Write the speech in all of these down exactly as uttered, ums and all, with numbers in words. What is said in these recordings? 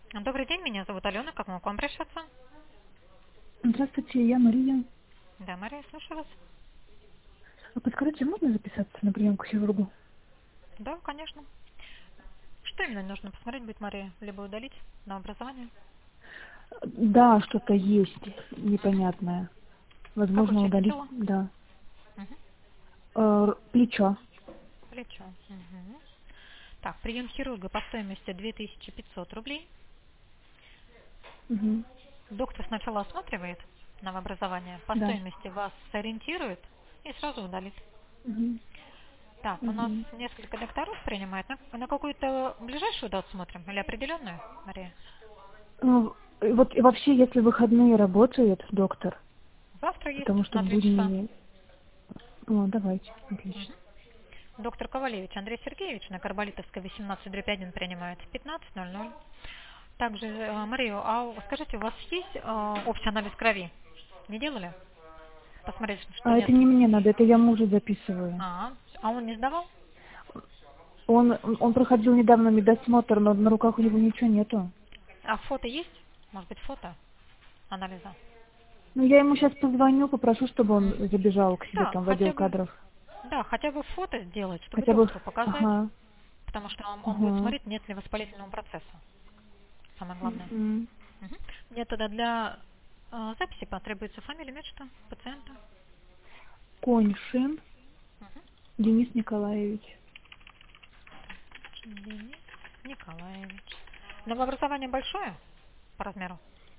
Добрый день, меня зовут Алена. Как могу к вам обращаться? Здравствуйте, я Мария. Да, Мария, слушаю вас. А подскажите, можно записаться на прием к хирургу? Да, конечно. Что именно нужно посмотреть будет, Мария? Либо удалить на образование? Да, что-то есть непонятное. Какую Возможно, часть удалить, тела? да. Мгм. Э, плечо. Плечо. Мгм. Так, прием хирурга по стоимости две тысячи пятьсот рублей. Мгм. Доктор сначала осматривает новообразование, по Да. стоимости вас сориентирует и сразу удалит. Мгм. Так, у нас Мгм. несколько докторов принимает. На, на какую-то ближайшую дату смотрим или определенную, Мария? Ну, и вот и вообще, если выходные работает доктор, Завтра есть потому что на в три часа. будни... О, давайте, Мгм. отлично. Доктор Ковалевич Андрей Сергеевич на Карболитовской восемнадцать дробь один принимает в пятнадцать ноль ноль. Также, э, Мария, а у- скажите, у вас есть э, общий анализ крови? Не делали? Посмотреть, что А нет. это не мне надо, это я мужу записываю. А, а он не сдавал? Он, он проходил недавно медосмотр, но на руках у него Мгм. ничего нету. А фото есть? Может быть, фото анализа? Ну, я ему сейчас позвоню, попрошу, чтобы он Мгм. забежал к себе Да, там в отдел хотя бы, кадров. да, хотя бы фото сделать, чтобы Хотя бы... доктору показать, Ага. потому что он, он будет Ага. смотреть, нет ли воспалительного процесса. Самое главное. Мгм. Мгм. Мне тогда для э, записи потребуется фамилия, имя, что пациента. Коньшин Мгм. Денис Николаевич. Денис Николаевич. Новообразование большое по размеру?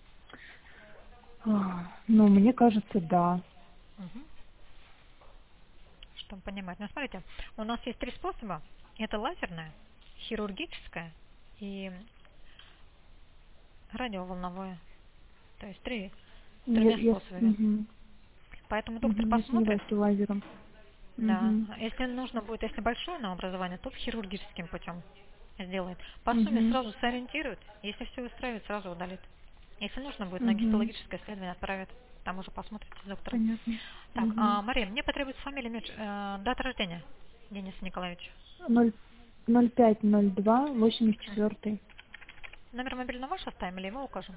А, Ну, мне кажется, да. Мгм. Чтобы понимать. Ну, смотрите, у нас есть три способа. Это лазерное, хирургическое и радиоволновое. То есть три, Ну, Я, тремя я, с- способами. мгм, Поэтому доктор мгм, я посмотрит. сомневаюсь, что лазером. Да. Мгм, Если нужно будет, если большое новообразование, то хирургическим путем сделает. По сумме мгм, сразу сориентирует. Если все устраивает, сразу удалит. Если нужно будет, на мгм. гистологическое исследование отправят. Там уже посмотрите с доктором. Понятно. Так, Мгм. а, Мария, мне потребуется фамилия, имя, э, дата рождения Дениса Николаевича. Ноль ноль пять ноль два восемьдесят Мгм. четвертый. Номер мобильного ваш оставим или его укажем?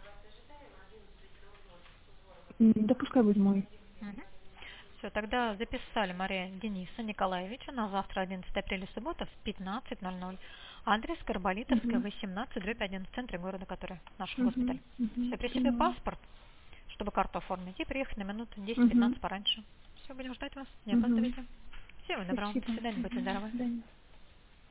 М, Да пускай будет мой. Все, тогда записали Мария Дениса Николаевича на завтра, одиннадцатое апреля, суббота, в пятнадцать ноль ноль. Адрес Карболитовская, Мгм, восемнадцать дробь один, в центре города, который наш мгм, госпиталь. мгм. Все, при себе Поняла. паспорт, чтобы карту оформить, и приехать на минут Мгм, десять-пятнадцать пораньше. Все, будем ждать вас, не мгм. опаздывайте. Всего доброго, до Спасибо. свидания, будьте Мгм, До здоровы. свидания.